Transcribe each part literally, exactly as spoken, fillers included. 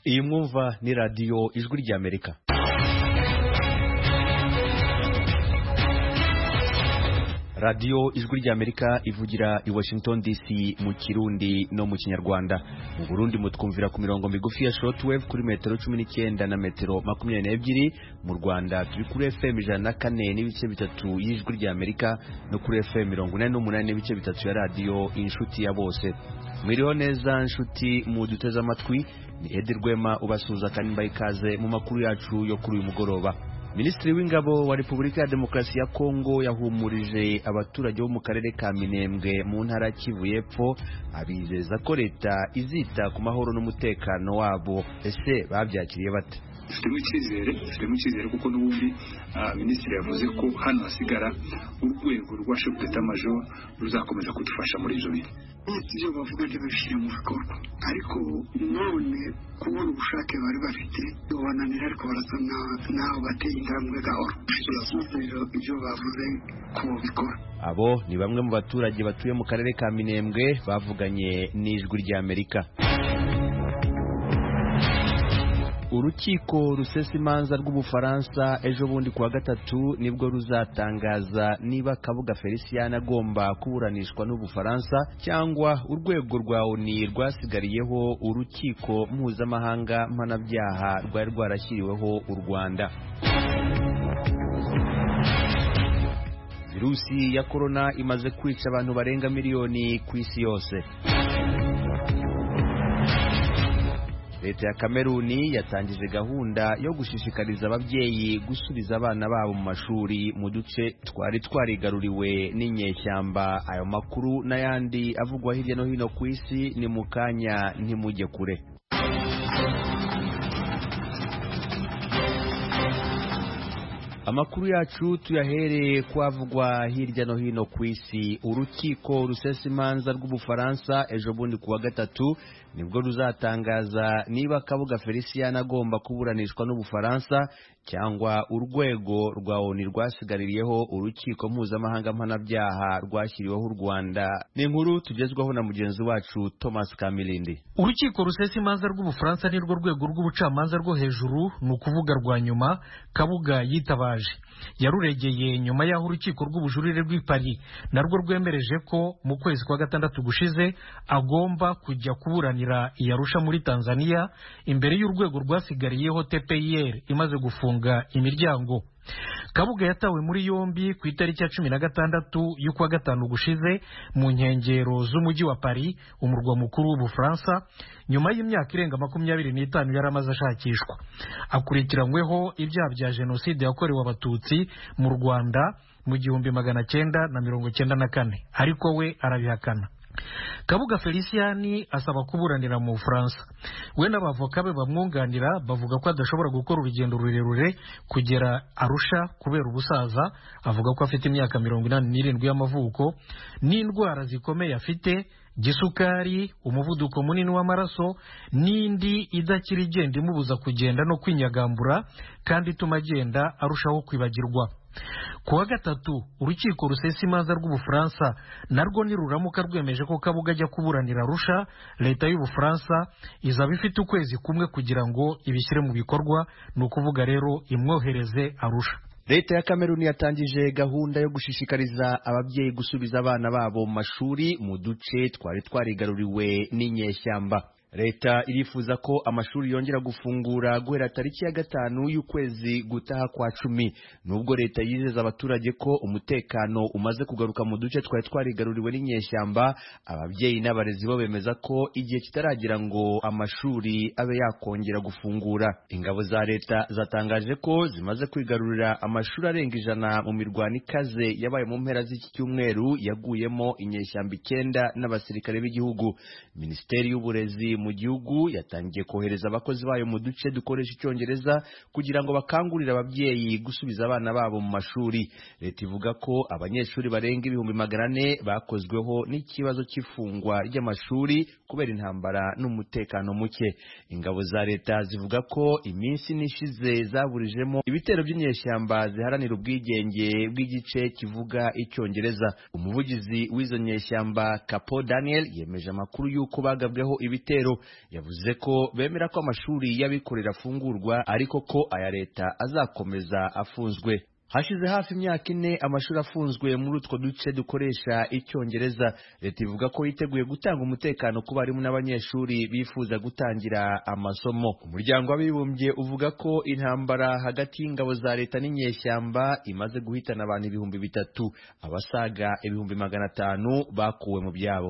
Iyi mwumva ni radio Ijwi ry'Amerika. Radio Ijwi ry'Amerika ivugira i Washington D C mu Kirundi no mu Kinyarwanda. Mu Burundi mutwumvira ku mirongo migufi ya shortwave kuri metero cumi n'icyenda na metero makumyabiri n'ebyiri. Mu Rwanda turi kuri F M ijana na kane n'ibice bitatu y'Ijwi ry'Amerika no kuri F M mirongo ine n'umunani n'ibice bitatu ya radio Inshuti ya Bose. Mwiriho neza nshuti mu duteze amatwi, ni Edi Rwema ubasuza kandi mbaye ikaze mu makuru yacu yo kuri uyu mugoroba. Minisitiri w'Ingabo wa Repubulika ya Demokarasi ya Kongo yahumurije abaturage bo mu karere ka Minembwe mu ntara Kivu y'Epfo, abizeza ko leta izita ku mahoro n'umutekano wabo. Ese babyakiriye bate? Dufitemo icyizere dufitemo icyizere kuko n'ubundi minisitiri yavuze ko hano hasigara urwego rwa chef d'état-major ruzakomeza kudufasha muri ibyo bintu. Ibyo bavuga ntibishyire mu bikorwa, ariko none kubona ubushake bari bafite bananira, ariko barasa naho bateye intambwe gahoro. Ibyo bavuze ko bikora. Abo ni bamwe mu baturage batuye mu karere ka Minembwe bavuganye n'Ijwi ry'Amerika. Urukiko rusesa imanza rw'Ubufaransa ejo bundi kuwa gatatu nibwo ruzatangaza niba Kabuga Felicien agomba kuburanishwa n'Ubufaransa cyangwa urwego rwa O N U rwasigariyeho urukiko mpuzamahanga mpanabyaha rwari rwarashyiriweho u Rwanda. Virusi ya corona imaze kwica abantu barenga miliyoni ku isi yose. Leta ya Kameruni yatangije gahunda yo gushishikariza ababyeyi gusubiza abana babo mu mashuri mu duce twari twarigaruriwe n'inyeshyamba. Ayo makuru n'ayandi avugwa hirya no hino ku isi ni mu kanya, ntimujye kure. Amakuru yacu tuyahereye kwavugwa hirya no hino ku isi. Urukiko rusesa imanza rw'Ubufaransa ejo bundi kuwa gatatu nibwo ruzatangaza niba Kabuga Felicien agomba kuburanishwa n'Ubufaransa cyangwa urwego rwa O N U rwasigaririyeho urukiko mpuzamahanga mpanabyaha rwashyiriweho u Rwanda. Ni inkuru tugezwaho na mugenzi wacu Thomas Kamilindi. Urukiko rusesa imanza rw'Ubufaransa nirwo rwego rw'ubucamanza rwo hejuru, ni ukuvuga rwa nyuma. Kabuga yitabaje yaruregeye nyuma y'aho urukiko rw'ubujurire rw'i Paris narwo rwemereje ko mu kwezi kwa gatandatu gushize agomba kujya kuburanira i Arusha muri Tanzania imbere y'urwego rwasigariyeho T P I R imaze gufunga imiryango. Kabuga yatawe muri yombi ku itariki ya cumi na gatandatu y'ukwa gatanu gushize mu nkengero z'umujyi wa Paris, umurwa mukuru w'Ubufaransa, nyuma y'imyaka irenga makumyabiri n'itanu yari amaze ashakishwa. Akurikiranyweho ibyaha bya jenoside yakorewe abatutsi mu Rwanda mu gihumbi magana cyenda na mirongo cyenda na kane, ariko we arabihakana. Kabuga Felicien asaba kuburanira mu Bufaransa. We n'abavoka be bamwunganira bavuga ko adashobora gukora urugendo rurerure kugera Arusha kubera ubusaza. Avuga ko afite imyaka mirongo inani n'irindwi y'amavuko n'indwara zikomeye afite, gisukari, umuvuduko munini w'amaraso n'indi idakira igenda imubuza kugenda no kwinyagambura kandi ituma agenda arushaho kwibagirwa. Kuwa gatatu urukiko rusesa imanza rw'Ubufaransa narwo niruramuka rwemeje ko Kabuga ajya kuburanira Arusha, leta y'Ubufaransa izaba ifite ukwezi kumwe kugira ngo ibishyire mu bikorwa, ni ukuvuga rero imwohereze Arusha. Leta ya Kameruni yatangije gahunda yo gushishikariza ababyeyi gusubiza abana babo mu mashuri mu duce twari twarigaruriwe n'inyeshyamba. Leta irifuza ko amashuri yongera gufungura guhera tariki ya gatanu y'ukwezi gutaha kwa cumi. Nubwo leta yizeza abaturage ko umutekano umaze kugaruka mu duce twari twarigaruriwe n'inyeshyamba, ababyeyi n'abarezi bo bemeza ko igihe kitaragira ngo amashuri abe yakongera gufungura. Ingabo za leta zatangaje ko zimaze kwigarurira amashuri arenga ijana mu mirwano ikaze yabaye mu mpera z'iki cyumweru yaguyemo inyeshyamba icyenda n'abasirikare b'igihugu. Minisiteri y'Uburezi mu gihugu yatangiye kohereza abakozi bayo mu duce dukoresha icyongereza kugira ngo bakangurire ababyeyi gusubiza abana babo mu mashuri. Leta ivuga ko abanyeshuri barenga ibihumbi magana ane bakozweho n'ikibazo cy'ifungwa ry'amashuri kubera intambara n'umutekano muke. Ingabo za leta zivuga ko iminsi nishize zaburijemo ibitero by'inyeshyamba ziharanira ubwigenge bw'igice kivuga icyongereza. Umuvugizi w'izo nyeshyamba Capo Daniel yemeje amakuru y'uko bagabweho ibitero indero. Yavuze ko bemera ko amashuri y'abikorera afungurwa ariko ko aya leta azakomeza afunzwe. Hashize hafi imyaka ine amashuri afunzwe muri utwo duce dukoresha icyongereza. Leta ivuga ko yiteguye gutanga umutekano ku barimu n'abanyeshuri bifuza gutangira amasomo. Umuryango w'abibumbye uvuga ko intambara hagati y'ingabo za leta n'inyeshyamba imaze guhitana abantu ibihumbi bitatu, abasaga ibihumbi magana atanu bakuwe mu byabo.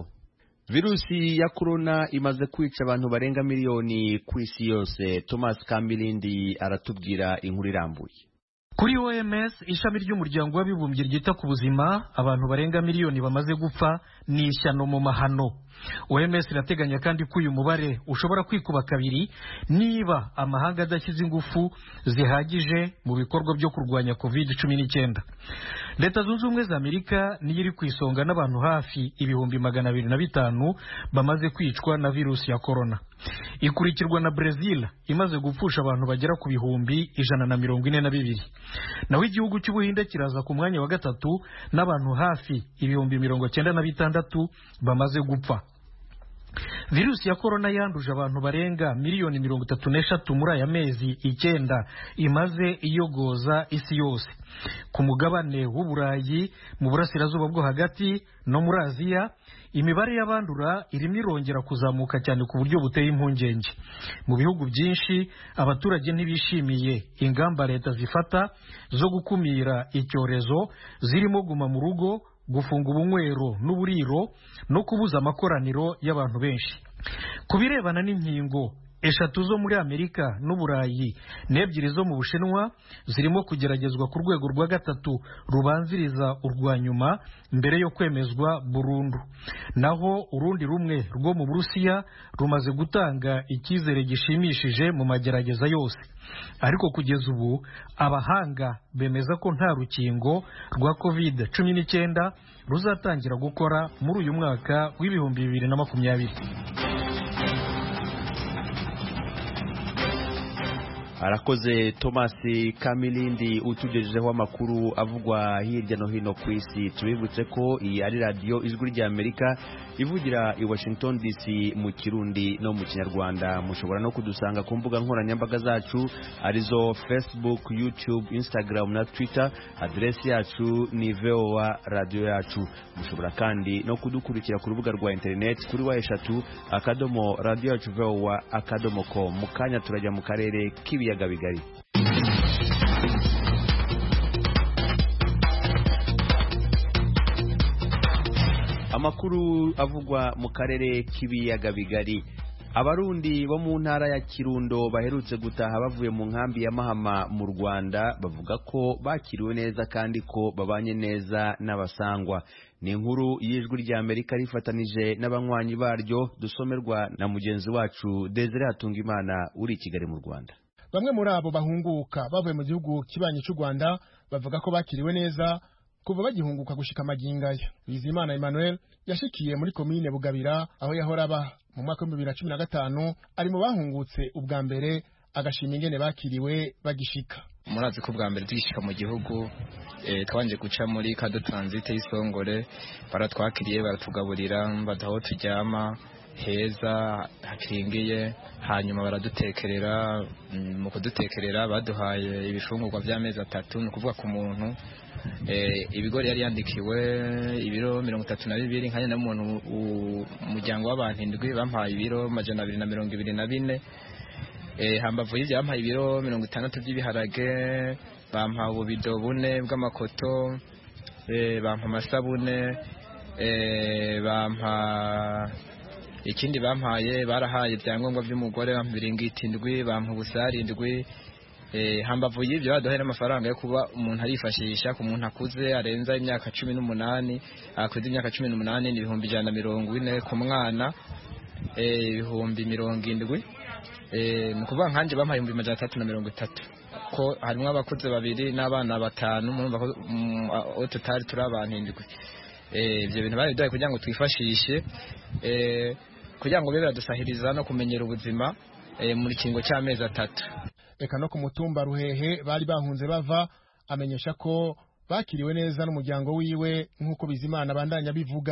Virusi ya corona imaze kwica abantu barenga miliyoni ku isi yose. Thomas Kamilindi aratubwira inkuru irambuye. Kuri O M S, ishami ry'umuryango w'abibumbye ryita ku buzima, abantu barenga miliyoni bamaze gupfa ni ishyano mu mahano. O M S irateganya kandi ko uyu mubare ushobora kwikuba kabiri niba amahanga adashyize ingufu zihagije mu bikorwa byo kurwanya covid cumi n'icyenda. Leta Zunze Ubumwe za Amerika niyo iri ku isonga n'abantu hafi ibihumbi magana abiri na bitanu bamaze kwicwa na virusi ya corona. Ikurikirwa na Brazil imaze gupfusha abantu bagera ku bihumbi ijana na mirongo ine na bibiri. Naho igihugu cy'Ubuhinde kiraza ku mwanya wa gatatu n'abantu hafi ibihumbi mirongo cyenda na bitandatu bamaze gupfa. Virusi ya corona yanduje abantu barenga miliyoni mirongo itatu n'eshatu muri aya mezi icyenda imaze iyogoza isi yose. Ku mugabane w'Uburayi, mu burasirazuba bwo hagati no muri Aziya, imibare y'abandura irimo irongera kuzamuka cyane ku buryo buteye impungenge. Mu bihugu byinshi abaturage ntibishimiye ingamba leta zifata zo gukumira icyorezo, zirimo guma mu rugo, gufunga ubunywero n'uburiro no kubuza amakoraniro y'abantu benshi. Ku birebana n'inkingo, eshatu zo muri Amerika n'Uburayi n'ebyiri zo mu Bushinwa zirimo kugeragezwa ku rwego rwa gatatu rubanziriza urwa nyuma mbere yo kwemezwa burundu. Naho urundi rumwe rwo mu Burusiya rumaze gutanga icyizere gishimishije mu magerageza yose. Ariko kugeza ubu abahanga bemeza ko nta rukingo rwa covid cumi n'icyenda ruzatangira gukora muri uyu mwaka w'ibihumbi bibiri na makumyabiri. Arakoze Thomas Kamilindi utugejejeho amakuru avugwa hirya no hino ku isi. Tubibutse ko iyi ari radio Ijwi rya Amerika ivugira i Washington D C mu Kirundi no mu Kinyarwanda. Mushobora no kudusanga ku mbuga nkoranyambaga zacu arizo Facebook, YouTube, Instagram na Twitter. Adresi yacu ni V O A radio yacu. Mushobora kandi no kudukurikira ku rubuga rwa internet kuri wa eshatu akadomo radio yacu V O A akadomo com. Mukanya turajya mu karere kibi yaga bigari. Amakuru avugwa mu karere k'ibiyaga bigari. Abarundi bo mu ntara ya Kirundo baherutse gutaha bavuye mu nkambi ya Mahama mu Rwanda bavuga ko bakiriwe neza kandi ko babanye neza n'abasangwa. Ni inkuru y'Ijwi rya Amerika rifatanije n'abanywanyi baryo dusomerwa na mugenzi wacu Desire Hatungimana uri i Kigali mu Rwanda. Bamwe muri abo bahunguka bavuye mu gihugu kibanyi cy'u Rwanda bavuga ko bakiriwe neza kuva bagihunguka gushika magingaya. Bizimana Emmanuel yashikiye muri komine Bugabira aho yahora aba mu mwaka wa bibiri na cumi na gatanu, ari mu bahungutse ubwa mbere agashima ingene bakiriwe bagishika. Murazi ko ubwa mbere tugishika mu gihugu eh twanje guca muri Kado Transit y'Isongore, baratwakiriye baratugaburira badaho tujyama heza hakingiye, hanyuma baradutekerera. Mu kudutekerera baduhaye ibifungurwa by'amezi atatu, ni kuvuga ku muntu eh ibigori yari yandikiwe ibiro mirongo itatu na bibiri, nkanye na muntu umuryango w'abantu indwi bampaye ibiro majana abiri na mirongo ibiri na bine. Eh hambavu y'ibyo bampaye ibiro mirongo itandatu by'ibiharage, bampaye ububido bune bw'amakoto, eh bampa amasabune, eh bampa ikindi bampaye barahaye ibyangombwa by'umugore bampa biringiti indwi, bampa ubusari indwi. Eh hambavu y'ibyo baduhera amafaranga yo kuba umuntu arifashisha ku muntu akuze arenza imyaka cumi n'umunani, akuze imyaka cumi n'umunani ni ibihumbi ijana na mirongo ine, ku mwana eh ibihumbi mirongo indwi. Eh nukuvuga nkanje bampaye ibihumbi majana atatu na mirongo itatu, ko harimo abakuze babiri n'abana batanu, murumva ko totali turi abantu indwi. Eh ibyo bintu bari duhaye kugira ngo twifashishe eh kugira ngo bebe badusahiriza no kumenyera ubuzima eh muri kingo cy'amezi atatu. Eka no ku mutumba Ruhehe bari bahunze bava amenyesha ko bakiriwe neza n'umuryango wiwe nk'uko Bizimana bandanya bivuga.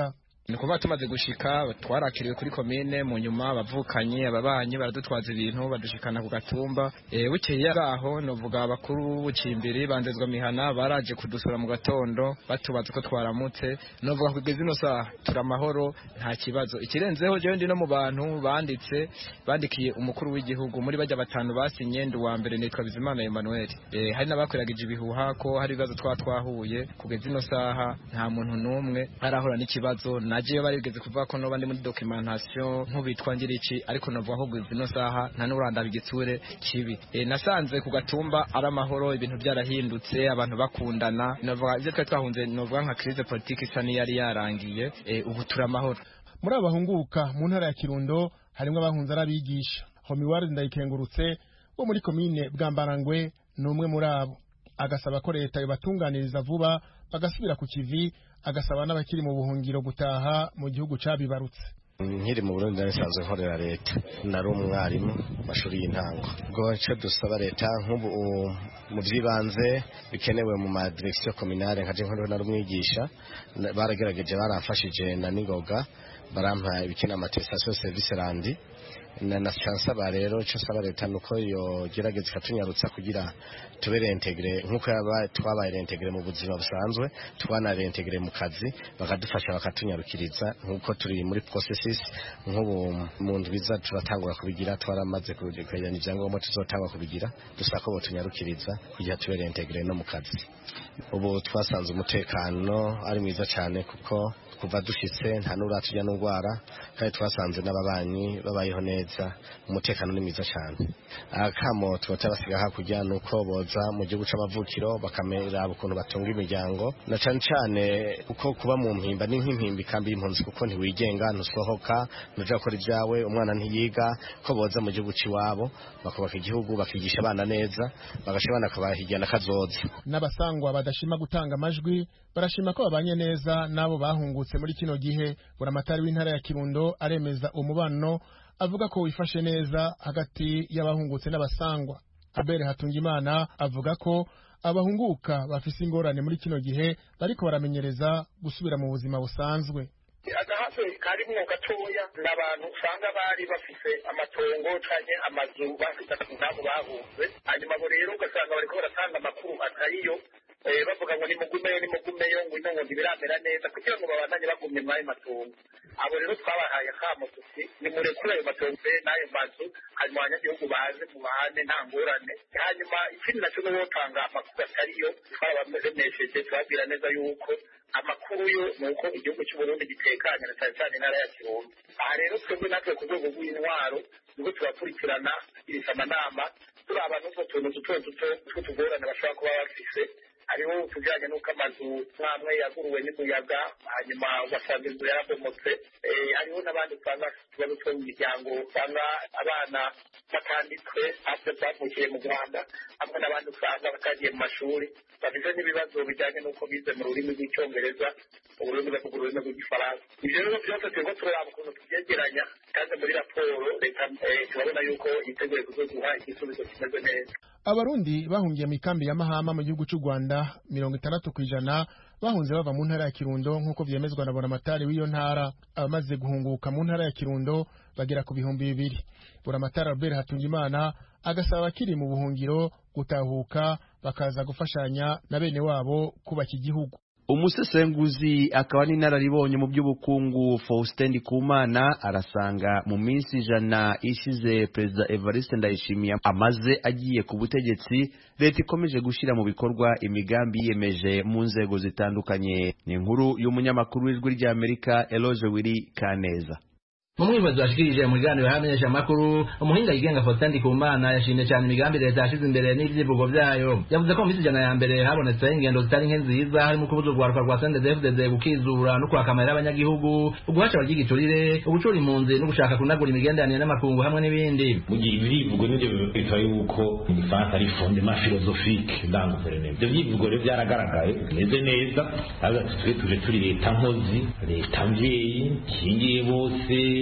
ni kuvuga tumaze gushika twarakiriwe kuri komine, mu nyuma abavukanye ababanyi baradutwaza ibintu badushikana ku gatumba. E, bukeye aho novuga abakuru b'ubucimbiri bandezwa mihana baraje kudusura mu gatondo batubaza ko twaramutse. Novuga kugeza ino saha turamahoro nta kibazo. Ikirenzeho je ndi no mu bantu banditse bandikiye umukuru w'igihugu muri bajya batanu basinye ndi wa mbere nitwa Bizimana Emmanuel. E, hari nabakwiragije ibihuha ko hari ibibazo twa twahuye. Kugeza ino saha nta muntu numwe arahura n'ikibazo. Naje barigeze kuvuga ko no bandi muri documentation nkubitwa ngirici, ariko novuga ko kugeza ino saha nta n'uranda bigitsure kibi. E, nasanze ku gatumba ari amahoro, ibintu byarahindutse, abantu bakundana. Novuga ivyo twa twahunze novuga nka crise politique isa niyari yarangiye. E, ubu turamahoro. Muri abahunguka mu ntara ya Kirundo harimo abahunze arabigisha. Homiward Ndayikengurutse wo muri komine Bwambarangwe numwe muri abo, agasaba ko leta yobatunganiriza vuba bagasubira ku kivi, agasaba n'abakiri mu buhungiro gutaha mu gihugu cabibarutse. Nkiri mu Burundi nsanzwe nkorera leta, nari umwarimu mashuri y'intango. Ubwo cyo dusaba leta nk'ubu mu byibanze bikenewe mu ma direction communale nkaje nkorera nari umwigisha, baragerageje baramfashije na ningoga barampa ibikena attestation service randi na nashansa ba rero cyo saba leta nuko yo gerageza katunyarutsa kugira tubere integre nkuko yaba twabaye integre mu buzima busanzwe, twana integre mu kazi bakadufasha bakatunyarukiriza nkuko turi muri processes. Nk'ubu mu ndwiza turatangura kubigira, twaramaze kujyana ibyangombwa tuzotangwa kubigira, dusako bo tunyarukiriza kugira tubere integre no mu kazi. Ubu twasanze umutekano ari mwiza cyane kuko kuva dushitse nta nuratujya n'ugwara, kandi twasanze n'ababanyi babayeho neza, umutekano ni mwiza cyane. Akamo tubatabasiga hakujya nuko boza mu gihugu c'amavukiro bakamera ukuntu batunga imiryango, na cyane cyane uko kuba mu mpimba ni nk'impimbi kambi y'impunzi kuko ntiwigenga ntusohoka nuja gukora ibyawe, umwana ntiyiga, ko boza mu gihugu ciwabo bakubaka igihugu bakigisha abana neza bagashobana kabahijyana kazoza. N'abasangwa badashima gutanga amajwi barashima ko babanye neza nabo bahungutse muri kino gihe. Buramatari w'intara ya Kirundo aremeza umubano, avuga ko wifashe neza hagati y'abahungutse n'abasangwa. Abere Hatungimana avuga ko abahunguka bafise ingorane muri kino gihe bariko baramenyereza gusubira mu buzima busanzwe. Agahato karimwo gatoya n'abantu usanga bari bafise amatongo canke amazu bafite nabo bahunze, hanyuma bo rero ugasanga bariko baratanga amakuru atariyo, bavuga ngo ni mugumeyo ni mugumeyo ngo ino ngo biramera neza kugira ngo babandanye bagumye mwayo matongo. Abo rero twabahaye akamo tuti ni murekure ayo matongo n'ayo mazu, hanyuma abanyagihugu baze mu bahane nta ngorane. Hanyuma ikindi naco no wotanga amakuru atariyo twabamesheje twabwira neza yuko amakuru yo nuko igihugu cy'u Burundi gitekanye na cyane cyane intara ya Kirundo. Aha rero twebwe natwe ku rwego rw'intwaro nubwo turakurikirana irisa amanama turaba n'utwo tuntu duto duto tw'utugorane bashobora kuba bafise. Hariho utujyanye n'uko amazu nk'amwe yaguruwe n'umuyaga hanyuma ugasanga inzu yarabomotse. Hariho n'abandi usanga ikibazo cyo mu miryango, usanga abana batanditswe hafi bavukiye mu Rwanda, hamwe n'abandi usanga batagiye mu mashuri bafite n'ibibazo bijyanye n'uko bize mu rurimi rw'icyongereza, uburundi bavuga ururimi rw'igifaransa. Ibyo rero byose turiko turaba ukuntu tubyegeranya, kandi muri raporo leta turabona yuko yiteguye kuzoduha igisubizo kimeze neza. Abarundi bahungiye mu ikambi ya Mahama mu gihugu cy'u Rwanda mirongo itandatu kw'ijana bahunze bava mu ntara ya Kirundo nk'uko vyemezwa na Buramatari w'iyo ntara. Abamaze guhunguka mu ntara ya Kirundo bagera ku bihumbi bibiri. Buramatari Albert Hatungimana agasaba abakiri mu buhungiro gutahuka bakaza gufashanya na bene wabo kubaka igihugu. Umusesenguzi akaba n'inararibonye mu by'ubukungu Faustin Ndikumana arasanga mu minsi ijana ishize Perezida Evariste Ndayishimiye amaze agiye ku butegetsi, leta ikomeje gushira mu bikorwa imigambi yiyemeje mu nzego zitandukanye. Ni inkuru y'umunyamakuru w'ijwi rya Amerika Eloge Wiri Kaneza. Mu mwibazo washikirije mu biganiro hamenyesha amakuru, umuhinga yigenga Faustin Ndikumana yashimye cyane imigambi leta yashize imbere n'ivyivugo vyayo. Yavuze ko mu minsi ijana ya mbere habonetse ingendo zitari nke nziza, harimo kubuza urwaruka rwa C N D D F D D gukizura no kwakamira abanyagihugu, uguhaca abagigiturire, ugucura impunzi no gushaka kunagura imigenderanire n'amakungu hamwe n'ibindi. Mu gihe ibivugo n'ivyo bitwa yuko igifaransa ari fondement philosophique dans le gouvernement. Ivyo bivugo rero byaragaragaye neze neza, tuje turi leta nkozi, leta mvyeyi, kingiye bose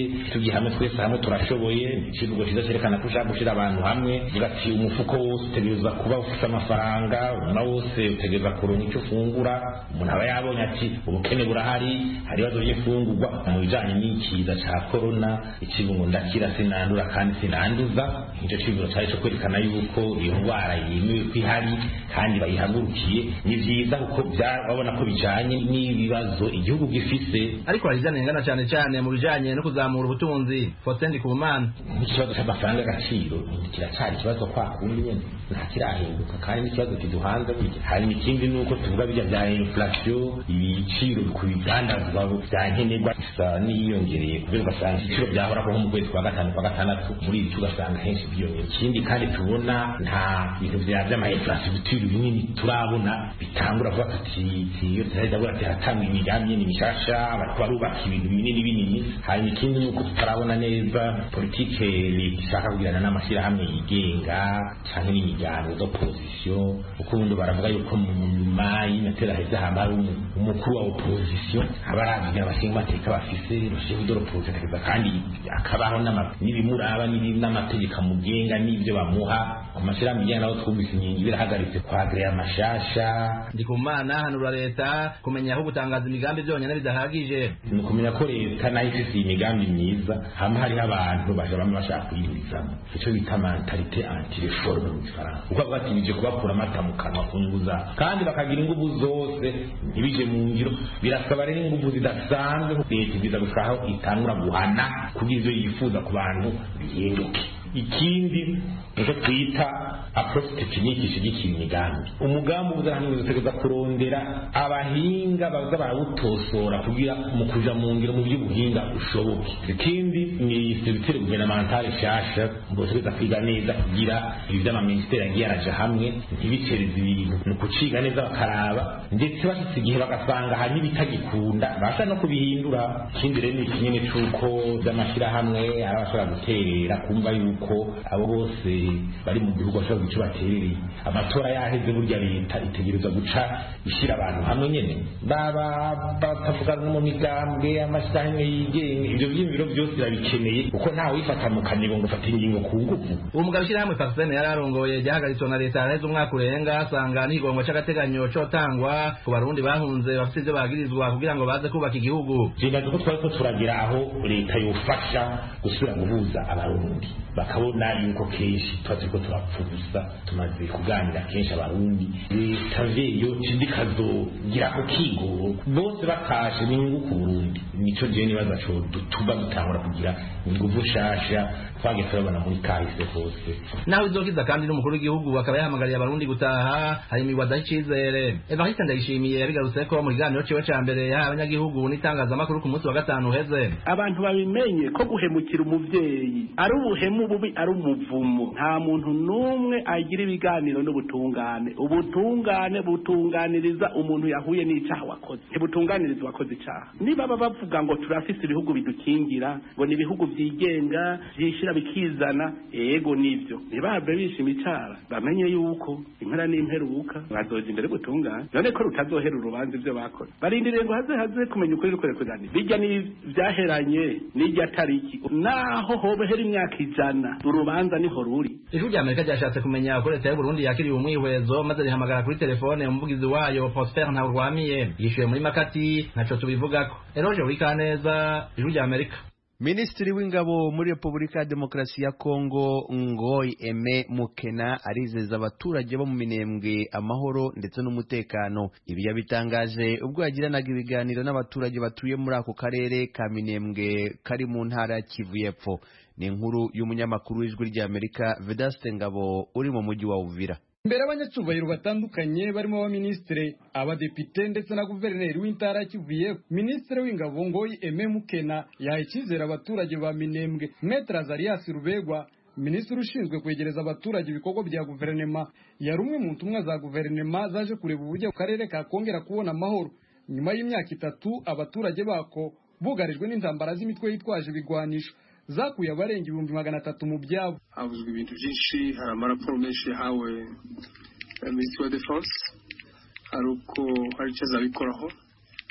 tugiye hamwe twese hamwe turashoboye ikivugo cyiza cyerekana ko ushaka gushyira abantu hamwe uvuga ati umufuko wose utegereza kuba ufite amafaranga umwana wose utegereza kuronka icyo ufungura umuntu aba yabonye ati ubukene burahari hari ibibazo by'ifungurwa mu bijyanye n'ikiza cya korona ikivugo ndakira sinandura kandi sinanduza icyo kivugo cyari cyo kwerekana yuko iyo ndwara yemewe ko ihari kandi bayihagurukiye ni byiza kuko babona ko bijyanye n'ibibazo igihugu gifise ariko harizanengana cyane cyane mu bijyanye no kuzamura ubutunzi Faustin Ndikumana ikibazo cy'amafaranga y'agaciro kiracyari ikibazo kwa kundi nyene nta kirahinduka kandi n'ikibazo kiduhanze burya hari n'ikindi nuko tuvuga bijya bya inflation ibiciro ku bidandazwa bya nkenerwa isa n'iyongereye kubera ugasanga ibiciro byahora ko mu kwezi kwa gatanu kwa gatandatu muri ibi tugasanga henshi byiyongera ikindi kandi tubona nta bintu bya by'amaheflation bitiro binini turabona bitangura vuba ati iyo turaheza bura tiratanga imigambi ni mishasha bariko barubaka ibintu binini binini hari ikindi nuko tutarabona neza politike ishaka kugirana n'amashyirahamwe yigenga cyangwa n'imiryango d'opposition ukundi baravuga yuko mu nyuma y'inatera heza hambara umukuru wa opposition abaragira abashinga amateka bafise rushinga d'opposition kandi akabaho n'ibimuraba n'amategeko amugenga n'ibyo bamuha amashyirahamwe yigenga naho twumvise inkingi birahagaritse kwagirira amashasha Ndikumana hanura leta kumenya aho gutangaza imigambi byonyine bidahagije ni ukumenya ko leta nayo ifise imigambi myiza hamwe hariho abantu baje bamwe bashaka kuyihurizamo icyo bita mentalite anti-reforme mu Gifaransa uko bavuga ati bije kubakura amata mu kanwa kunguza kandi bakagira ingufu zose ntibije mu ngiro birasaba rero ingufu zidasanzwe leta ibiza gushakaho itangura guhana kugira ivyo yifuza ku bantu bihinduke ikindi nuko twita approach technique ishigikira imigambi umugambi uzahamwe utegeza kurondera abahinga baza barawutosora kugira mu kuja mu ngiro mu by'ubuhinga ushoboke ikindi ni service gouvernementale shasha ngo tuza kwiga neza kugira iby'ama ministeri yagiye araja hamwe ntibicereze ibintu no kuciga neza bakaraba ndetse bashitse igihe bagasanga hari n'ibitagikunda basha no kubihindura ikindi rero ni kinyene cyuko by'amashira hamwe arabashobora guterera kumva yuko abo bose bari mu gihugu bashobora guca baterereye amatora yaheze burya leta itegereza guca ishyira abantu hamwe nyene baba batavuga no mu migambwe amashyirahamwe yigenga ibyo by'ibiro byose birabikeneye kuko ntawe wifata mu kanigo ngo ufate ingingo ku ngufu uwo mugabo ishyirahamwe Faustin yararongoye ryahagaritswe na leta yaraheze umwaka urenga asanga n'igongo c'agateganyo cotangwa ku barundi bahunze bafite ivyo bagirizwa kugira ngo baze kubaka igihugu jinda ko twari ko turagira aho leta yofasha gusubira guhuza abarundi bakabona yuko kenshi twazi ko turapfuza tumaze kuganira kenshi abarundi leta veyo cindikazogira ko kigo bose bakashe n'ingufu ku Burundi nico je nibaza co dutuba dutangura kugira ingufu shasha twage turabona muri kahise hose naho izokiza kandi n'umukuru w'igihugu akaba yahamagariye abarundi gutaha hari imigwada y'icizere Evariste Ndayishimiye yabigarutse ko mu kiganiro ciwe ca mbere yaha abanyagihugu n'itangazamakuru ku munsi wa gatanu uheze abantu babimenye ko guhemukira umuvyeyi ari ubuhemu bubi ari umuvumo nta muntu numwe agira ibiganiro n'ubutungane ubutungane butunganiriza umuntu yahuye n'icaha wakoze ntibutunganiriza wakoze icaha niba baba bavuga ngo turafise ibihugu bidukingira ngo ni ibihugu vyigenga vyishira bikizana ego nivyo nibabe bishima icara bamenye yuko impera n'imperuka bazoja imbere gutungana none ko rutazohera urubanza ivyo bakoze barindiriye ngo haze haze kumenya ukuri rukore kuzana bijya ni vyaheranye n'ijya tariki naho hobohera imyaka ijana urubanza niho ruri ijwi rya Amerika ryashatse kumenya ko leta y'u Burundi yakiriye umwihwezo maze rihamagara kuri telefone umuvugizi wayo Prosper Ntawurwamiye yishuye muri Makati ntaco tubivugako Eroje Urikaneza ijwi rya Amerika. Minisitiri w'ingabo muri Repubulika ya Demokarasi ya Kongo Ngoy Aime Mukena arizeza abaturage bo mu Minembwe amahoro ndetse n'umutekano. Ibi yabitangaje ubwo yagiranaga ibiganiro n'abaturage batuye muri ako karere ka Minembwe kari mu ntara ya Kivu y'Epfo. Ni inkuru y'umunyamakuru w'ijwi rya Amerika Vedaste Ngabo uri mu mujyi wa Uvira. Mbere abanyacubahiro batandukanye barimo abaminisitiri abadepite ndetse na guverineri w'intara ya Kivu y'Epfo, minisitiri w'ingabo Ngoyi Aime Mukena yahaye icyizere abaturage ba Minembwe. Maître Azarias Rubegwa, minisitiri ushinzwe kwegereza abaturage ibikorwa bya guverinema, yari umwe mu ntumwa za guverinema zaje kureba uburyo akarere kakongera kubona amahoro nyuma y'imyaka itatu abaturage bako bugarijwe n'intambara z'imitwe yitwaje ibigwanisho zakuye abarenga ibihumbi magana atatu mu byabo. Havuzwe ibintu byinshi, hari amaraporo menshi yahawe minisitiri wa defense, hari uko hari icyo azabikoraho,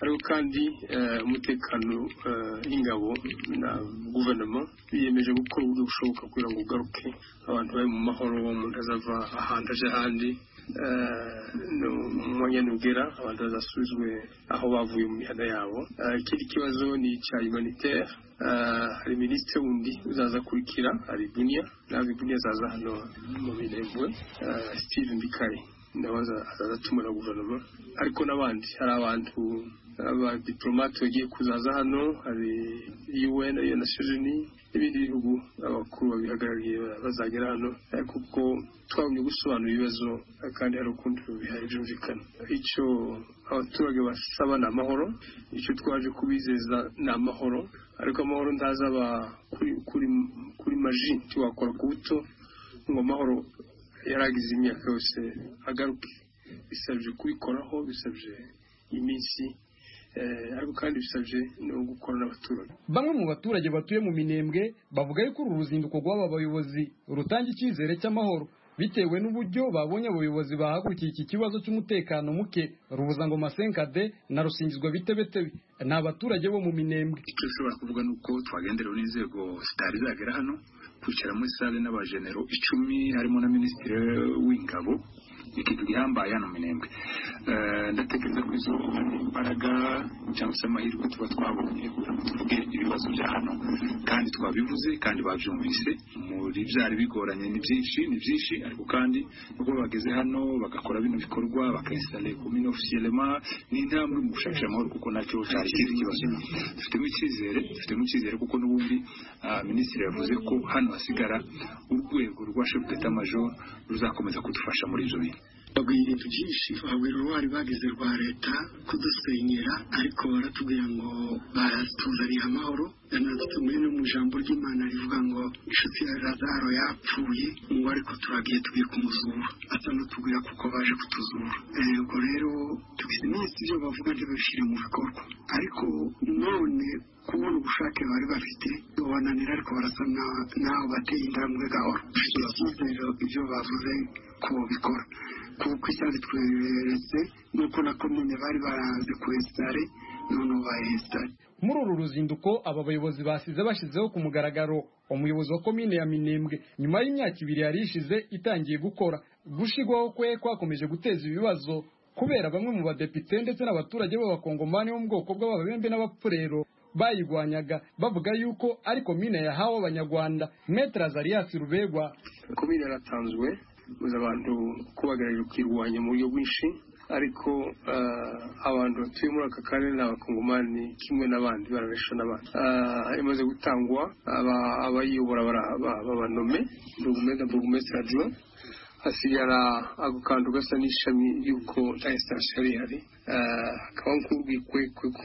ariko kandi umutekano w'ingabo na guverinoma biyemeje gukora uburyo bushoboka kugira ngo ugaruke abantu bari mu mahoro, umuntu azava ahantu aje ahandi mu mwanya ugera abantu bazasubizwe aho bavuye mu mihanda yabo. Ikindi kibazo ni icya humanitaire. Hari minisitiri wundi uzaza kurikira, hari Bunia nawe Bunia azaza hano mu Minembwe, Steve Mbikayi nawe azatumwa na guverinoma, ariko n'abandi hari abantu abadiplomate bagiye kuzaza hano, hari U N ya Nations Unies n'ibindi bihugu abakuru babihagarariye bazagera hano, kuko twabonye gusobanura ibibazo kandi hari ukundi bihaye byumvikana. Icyo abaturage basaba ni amahoro, icyo twaje kubizeza ni amahoro, ariko amahoro ntazaba kuri kuri kuri maji tiwakora ku buto ngo amahoro yaragize imyaka yose agaruke. Bisabye kubikoraho, bisabye iminsi, ariko kandi bisabye no gukora n'abaturage. Bamwe mu baturage batuye mu Minembwe bavuga yuko uru ruzinduko rw'aba bayobozi rutanga icyizere cy'amahoro bitewe n'uburyo babonye abayobozi bahagurukiye iki kibazo cy'umutekano muke. Rubuzangoma Senkade na Rusingizwa Bitebetebe ni abaturage bo mu Minembwe. Icyo ushobora kuvuga ni uko twagenderewe n'inzego zitari zagera hano kwicara muri sale n'abajenero icumi harimo na minisitiri w'ingabo. Ikintu gihambaye hano Minembwe, ndatekereza ko izo imbaraga cyangwa se amahirwe tuba twabonye kugira ngo tuvuge ibibazo bya hano, kandi twabivuze kandi babyumvise. Muri byari bigoranye ni byinshi ni byinshi ariko kandi ubwo bageze hano bagakora bino bikorwa bakainstale commune officiellement ni intambwe mu gushakira amahoro, kuko nacyo cyari kiri kibazo. Dufitemo icyizere dufitemo icyizere kuko n'ubundi minisitiri yavuze ko hano hasigara urwego rwa chef d'état major ruzakomeza kudufasha muri ibyo bintu. Babwira ibintu byinshi, babwira uruhare bagize rwa leta kudusenyera, ariko baratubwira ngo baratuzaniye amahoro. Yanatubwiye no mu ijambo ry'Imana rivuga ngo inshuti ya Lazaro yapfuye, ngo ariko turagiye tugiye kumuzura. Atanatubwira kuko baje kutuzura. Ubwo rero tugize iminsi ibyo bavuga ntibabishyire mu bikorwa, ariko none kubona ubushake bari bafite bananira, ariko barasa naho bateye intambwe gahoro. Icyizere ibyo bavuze ko bikora, kuko icyari tweretse nuko na komine bari baraze kwesitare none bayesitare. Muri uru ruzinduko aba bayobozi basize bashyizeho ku mugaragaro umuyobozi wa komine ya Minembwe nyuma y'imyaka ibiri yari ishize itangiye gukora. Gushigwaho kwe kwakomeje guteza ibibazo kubera bamwe mu badepite ndetse n'abaturage b'abakongomani bo mu bwoko bw'ababembe n'abapfurero bayigwanyaga bavuga yuko ari komine yahawe abanyarwanda. Maître Azarias Rubegwa: komine yaratanzwe muza abantu kubagarira ukirwanya mu buryo bwinshi, ariko abantu batuye muri aka karere n'abakongomani kimwe n'abandi bararesha n'abandi. Imaze gutangwa abayiyobora babanome burugumesitiri adjoint, hasigara ako kantu gasa n'ishami y'uko instance yari ihari, hakaba nk'urwikekwe ko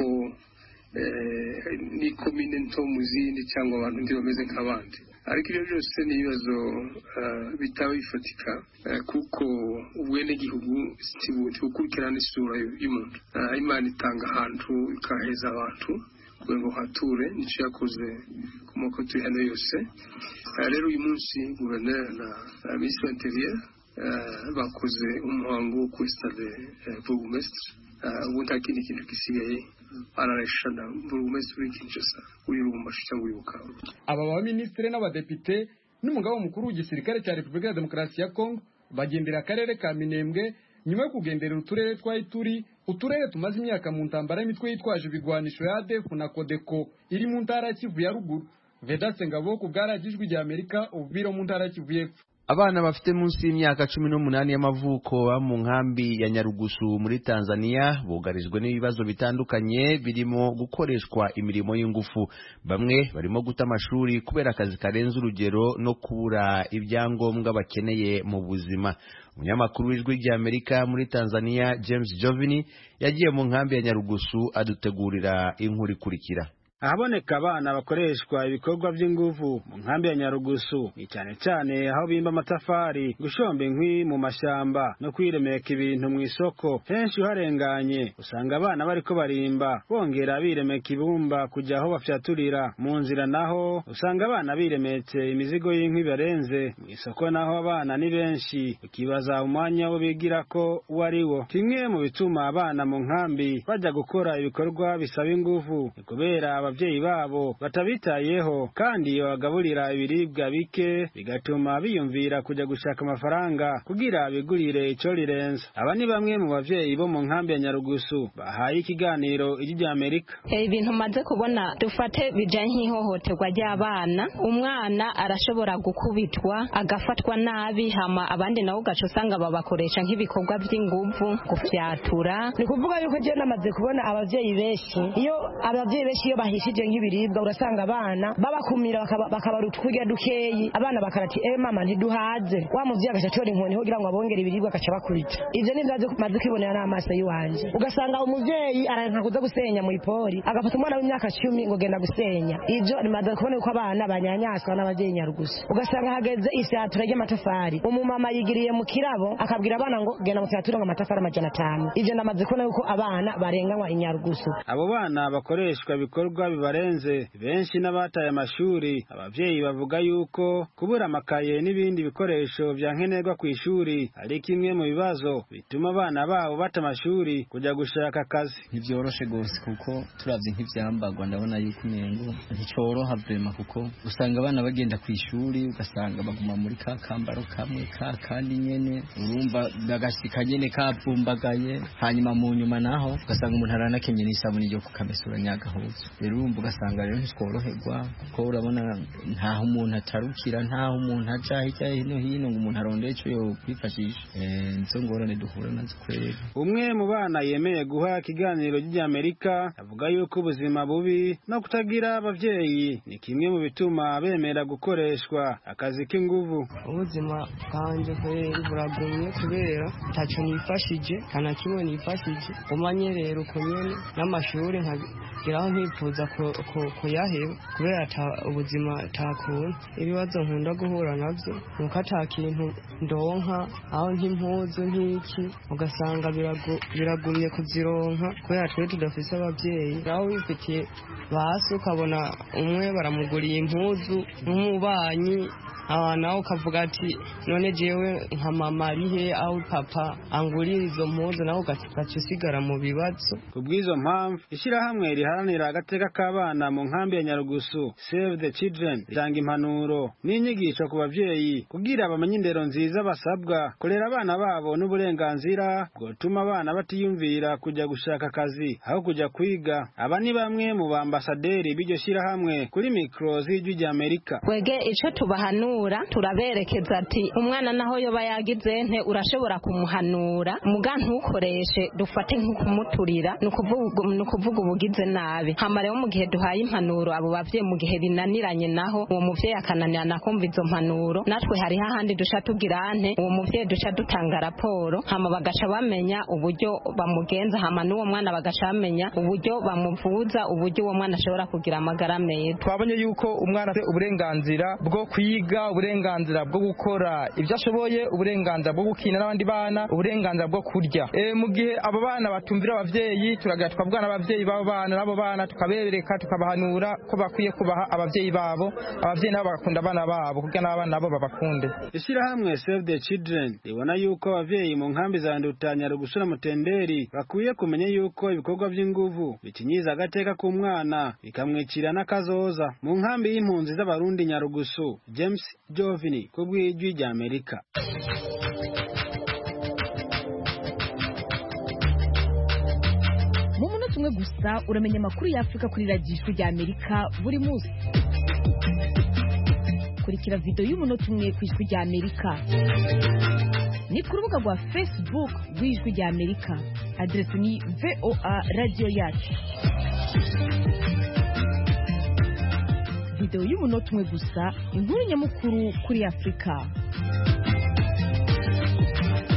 ni komine nto mu zindi cyangwa abantu ndi bameze nk'abandi. Ariko ibyo byose ni ibibazo bitaba bifatika, kuko ubwenegihugu bukurikirana isura y'umuntu. Imana itanga ahantu ikaheza abantu kugira ngo hature, nicyo yakoze ku moko turi hano yose. Rero uyu munsi guverineri na minisitiri w'interieur bakoze umuhango wo kwesitare burugumesitiri. Ubu nta kindi kintu gisigaye, arareshana burugumesitiri w'Kinshasa, uri Lubumbashi cyangwa uri Bukavu. Aba baminisitiri n'abadepite n'umugaba mukuru w'igisirikare cya Repubulika ya Demokarasi ya Kongo bagendera akarere ka Minembwe nyuma yo kugenderera uturere twa Ituri, uturere tumaze imyaka mu ntambara y'imitwe yitwaje ibigwanisho ya A D F na Codeco iri mu ntara ya Kivu ya ruguru. Vedaste Ngabo ku bwaragijwe rya Amerika ububiro mu ntara ya Kivu y'Epfo. Abana bafite munsi y'imyaka cumi n'umunani y'amavuko mu nkambi ya Nyarugusu muri Tanzania bugarijwe n'ibibazo bitandukanye birimo gukoreshwa imirimo y'ingufu. Bamwe barimo guta amashuri kubera akazi karenze urugero no kubura ibyangombwa bakeneye mu buzima. Umunyamakuru w'ijwi rya Amerika muri Tanzania James Jovini yagiye mu nkambi ya Nyarugusu adutegurira inkuru ikurikira. ahaboneka abana bakoreshwa ibikorwa by'inguvu mu nkambi ya Nyarugusu ni cyane cyane aho bimba amatafari gushomba inkwi mu mashamba no kwiremeka ibintu mu isoko henshi uharenganye usanga abana bariko barimba bongera biremeka ibumba kujya aho bafyaturira mu nzira naho usanga abana biremetse imizigo y'inkwi barenze mu isoko naho abana ni benshi ukibaza umwanya wo bigira ko wari wo kimwe mu bituma abana mu nkambi bajya gukora ibikorwa bisaba inguvu kubera abavyeyi babo batabitayeho kandi bagaburira ibiribwa bike bigatuma biyumvira kujya gushaka amafaranga kugira bigurire ico rirenze. Aba ni bamwe mu bavyeyi bo mu nkambi ya Nyarugusu bahaye ikiganiro ijwi rya Amerika. Ibintu maze kubona dufate bijanye nk'ihohoterwa ry'abana, umwana arashobora gukubitwa agafatwa nabi hama abandi nabo gaco usanga babakoresha nk'ibikorwa by'inguvu gufyatura. Ni kuvuga yuko je namaze kubona abavyeyi benshi iyo abavyeyi benshi iyo bahishije nk'ibiribwa urasanga abana babakumira bakabaruta kurya dukeyi abana bakarati eh mama ntiduhaze wa muvyeyi agacatora inkoni kugira ngo abongere ibiribwa agaca bakubita. Ivyo ni byaje maze kwibonera n'amaso yiwanje ugasanga umuvyeyi aranka kuza gusenya mu ipori agafata umwana w'imyaka cumi ngo genda gusenya. Ivyo ni maze kubona uko abana banyanyaswa n'abavyeyi Nyarugusu ugasanga hageze isyatura ry'amatafari umumama yigiriye mu kirabo akabwira abana ngo genda mu syatura ngo amatafari amajana atanu. Ivyo ndamaze kubona yuko abana barenganywa Inyarugusu. Abo bana bakoreshwa ibikorwa bibarenze benshi n'abataye amashuri abavyeyi bavuga yuko kubura amakaye n'ibindi bikoresho bya nkenerwa ku ishuri ari kimwe mu bibazo bituma abana babo bata amashuri kujya gushaka akazi. Ntivyoroshe gose kuko turavye nk'ivyambagwa ndabona yuko umengo nticoroha vrema kuko usanga abana bagenda ku ishuri ugasanga baguma muri ka kambaro kamwe ka kandi nyene urumva bagashika nyene kavumbagaye hanyuma mu nyuma naho ugasanga umuntu aranakenye n'isabuni ryo kukamesura nyagahuzo. Rero urumva ugasanga rero ntitworoherwa kuko urabona ntaho umuntu atarukira ntaho umuntu aja hirya hino hino ngo umuntu arondeye ico yo kwifashisha. Eh nizo ngorane duhura nazo kwera. Umwe mu bana yemeye guha ikiganiro ry'Amerika avuga yuko ubuzima bubi no kutagira abavyeyi ni kimwe mu bituma bemera gukoreshwa akazi k'inguvu. Ubuzima bwanje kwera buragumye kubera taco nifashije kana kimwe nifashije umanye rero uko nyene n'amashuri nkagiraho nkifuza kuyaheba kubera ubuzima takunda. Ibibazo nkunda guhura navyo nuko ata kintu ndonka aho nk'impuzu nk'iki ugasanga biragumye kuzironka kubera twe tudafise abavyeyi. Aho wifitiye basi ukabona umwe baramuguriye impuzu nk'umubanyi aho nawe ukavuga ati none jewe nka mama arihe aho papa angurira izo mpuzu nawe ugaca usigara mu bibazo. Kubw'izo mpamvu ishirahamwe riharanira agateka k'abana mu nkambi ya Nyarugusu Save the Children ritanga impanuro n'inyigisho ku bavyeyi kugira bamenye indero nziza basabwa kurera abana babo n'uburenganzira bwotuma abana batiyumvira kujya gushaka akazi aho kujya kwiga. Aba ni bamwe mu bambasaderi b'iryo shirahamwe kuri mikro z'ijwi rya Amerika. Wege ico tubahanura turaberekeza ati umwana naho yoba yagize nte urashobora kumuhanura muga ntukoreshe dufate nk'ukumuturira nukuvuga ubugize nabi. Hama rero mu gihe duhaye impanuro abo bavye mu gihe binaniranye naho uwo muvyeyi akananirana kumva izo mpanuro natwe hari hahandi dusha tugira nte uwo muvyeyi dusha dutanga raporo hama bagaca bamenya uburyo bamugenza hama n'uwo mwana bagaca bamenya uburyo bamuvuza uburyo uwo mwana ashobora kugira amagara meza. Twabonye yuko umwana afite uburenganzira bwo kwiga uburenganzira bwo gukora ibyo ashoboye uburenganzira bwo gukina n'abandi bana uburenganzira bwo kurya. E, mu gihe abo bana batumvira abavyeyi turagira twabwana abavyeyi babo bana nabo bana tukabereka tukabahanura ko bakwiye kubaha abavyeyi babo abavyeyi nabo bagakunda abana babo kugira n'abana nabo babakunde. Ishirahamwe Save the Children ribona yuko abavyeyi mu nkambi za Nduta Nyarugusu na Mutenderi bakwiye kumenya yuko ibikorwa by'inguvu bikinyiza agateka k'umwana bikamwicira n'akazoza. Mu nkambi y'impunzi z'abarundi Nyarugusu James Jovini kubw'ijwi rya Amerika. Mu munota umwe gusa uramenya amakuru ya Afrika kuri radiyo rya Amerika buri munsi. Kurikira video y'umunota umwe ku ijwi rya Amerika ni ku rubuga rwa Facebook rw'ijwi rya Amerika. Adresi ni V O A Radio Yacu. Video y'umunota umwe gusa inkuru nyamukuru kuri Afrika.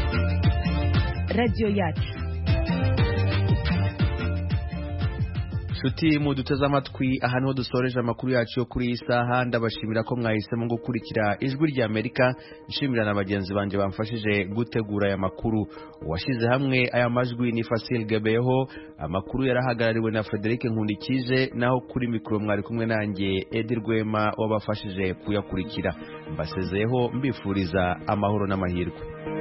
Radio Yacu. Shuti mu duteze amatwi aha niho dusoreje amakuru yacu yo kuri iyi saha. Ndabashimira ko mwahisemo gukurikira ijwi rya Amerika. Nshimira na bagenzi banje bamfashije gutegura aya makuru. Uwashize hamwe aya majwi ni Fasil Gebeho. Amakuru yarahagarariwe na Frederic Nkundikije, naho kuri mikoro mwari kumwe nanjye Edi Rwema wabafashije kuyakurikira. Mbasezeyeho mbifuriza amahoro n'amahirwe.